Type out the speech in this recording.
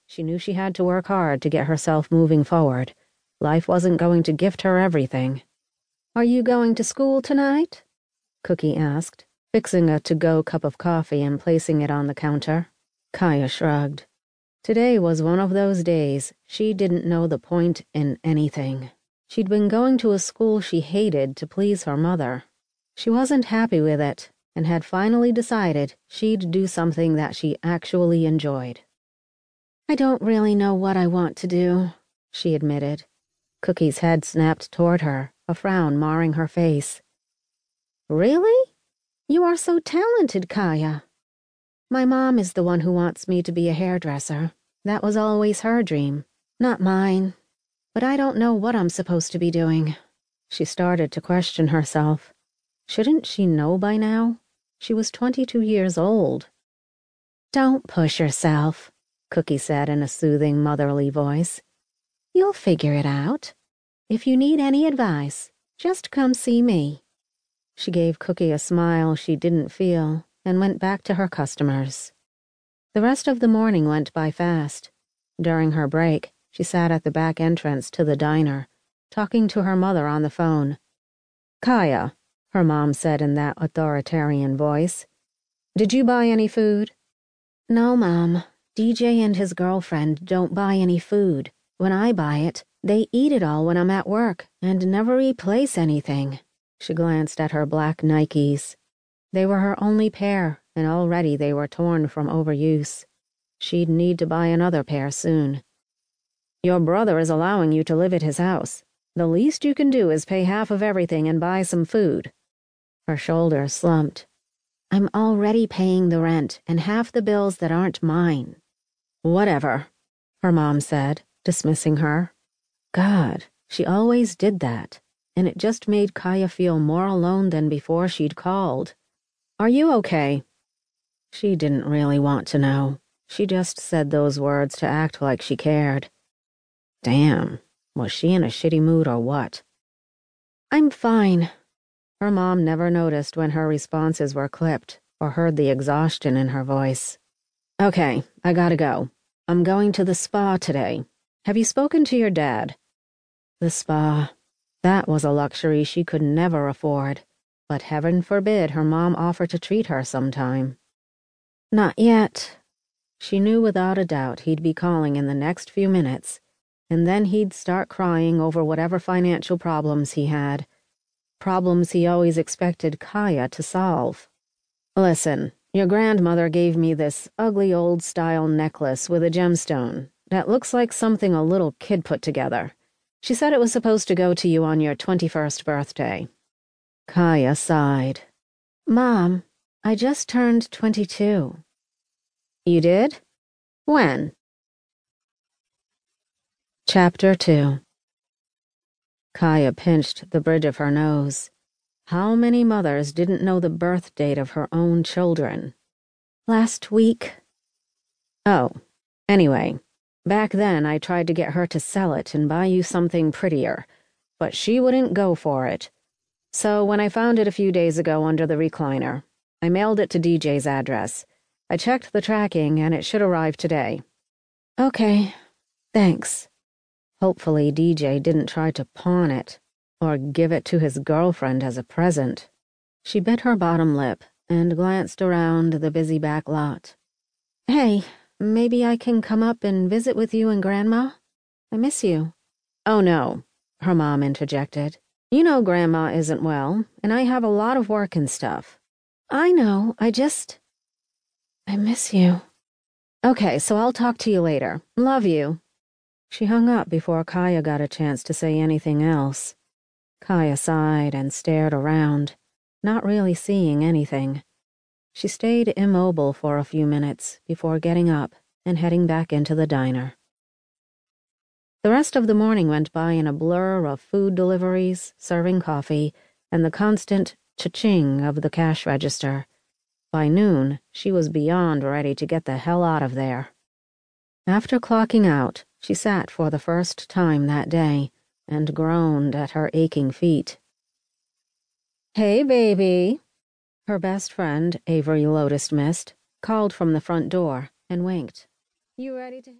She knew she had to work hard to get herself moving forward. Life wasn't going to gift her everything. "Are you going to school tonight?" Cookie asked, fixing a to-go cup of coffee and placing it on the counter. Kaya shrugged. Today was one of those days she didn't know the point in anything. She'd been going to a school she hated to please her mother. She wasn't happy with it and had finally decided she'd do something that she actually enjoyed. "I don't really know what I want to do," she admitted. Cookie's head snapped toward her, a frown marring her face. "Really? You are so talented, Kaya." "My mom is the one who wants me to be a hairdresser. That was always her dream, not mine. But I don't know what I'm supposed to be doing." She started to question herself. Shouldn't she know by now? She was 22 years old. "Don't push yourself," Cookie said in a soothing, motherly voice. "You'll figure it out. If you need any advice, just come see me." She gave Cookie a smile she didn't feel and went back to her customers. The rest of the morning went by fast. During her break, she sat at the back entrance to the diner, talking to her mother on the phone. "Kaya," her mom said in that authoritarian voice, "did you buy any food?" "No, Mom. DJ and his girlfriend don't buy any food. When I buy it, they eat it all when I'm at work and never replace anything." She glanced at her black Nikes. They were her only pair, and already they were torn from overuse. She'd need to buy another pair soon. "Your brother is allowing you to live at his house. The least you can do is pay half of everything and buy some food." Her shoulders slumped. "I'm already paying the rent and half the bills that aren't mine." "Whatever," her mom said, dismissing her. God, she always did that, and it just made Kaya feel more alone than before she'd called. "Are you okay?" She didn't really want to know. She just said those words to act like she cared. Damn, was she in a shitty mood or what? "I'm fine." Her mom never noticed when her responses were clipped or heard the exhaustion in her voice. "Okay, I gotta go. I'm going to the spa today. Have you spoken to your dad?" The spa. That was a luxury she could never afford, but heaven forbid her mom offer to treat her sometime. "Not yet." She knew without a doubt he'd be calling in the next few minutes, and then he'd start crying over whatever financial problems he had. Problems he always expected Kaya to solve. "Listen, your grandmother gave me this ugly old-style necklace with a gemstone that looks like something a little kid put together. She said it was supposed to go to you on your 21st birthday. Kaya sighed. "Mom, I just turned 22. "You did? When?" Chapter 2. Kaya pinched the bridge of her nose. How many mothers didn't know the birth date of her own children? "Last week." "Oh, anyway, back then I tried to get her to sell it and buy you something prettier, but she wouldn't go for it. So when I found it a few days ago under the recliner, I mailed it to DJ's address. I checked the tracking and it should arrive today." "Okay, thanks." Hopefully DJ didn't try to pawn it or give it to his girlfriend as a present. She bit her bottom lip and glanced around the busy back lot. "Hey, maybe I can come up and visit with you and Grandma? I miss you." "Oh no," her mom interjected. "You know Grandma isn't well, and I have a lot of work and stuff." "I know, I miss you." "Okay, so I'll talk to you later. Love you." She hung up before Kaya got a chance to say anything else. Kaya sighed and stared around, not really seeing anything. She stayed immobile for a few minutes before getting up and heading back into the diner. The rest of the morning went by in a blur of food deliveries, serving coffee, and the constant cha-ching of the cash register. By noon, she was beyond ready to get the hell out of there. After clocking out, she sat for the first time that day and groaned at her aching feet. "Hey, baby." Her best friend, Avery Lotus Mist, called from the front door and winked. "You ready to..."